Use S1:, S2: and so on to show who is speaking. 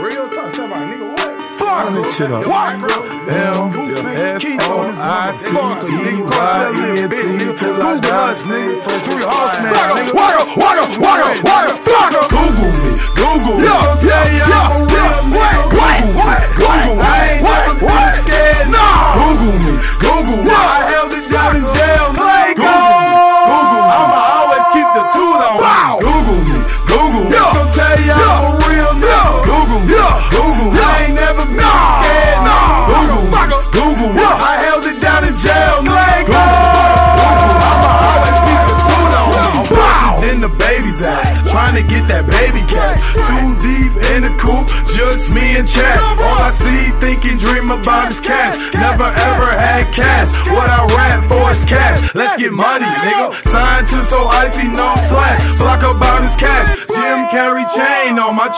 S1: Real talk, somebody, nigga, what?
S2: Turn this shit up. M-S-O-I-C-E-Y-E-N-T till I die, nigga. Google me, Google me. I'll tell you I'm a real nigga. Google me, I ain't never been scared. Google me, Google me. I held it down in jail. Google me, I'ma always keep the tool on me. Google me, Google me. I'll tell you I'm a real nigga. Google me, Google me. I ain't never been scared. Google me, I held it down in jail. Google me, I'ma always keep the tool on me. I'm bustin' in the baby's ass, trying to get that baby cash. Too deep in the coop, just me and Chad. All I see, thinking, dream about is cash. Never ever had cash. What I rap for is cash. Let's get money, nigga. Signed to so icy, no slack. Block about his cash. Jim Carrey chain on my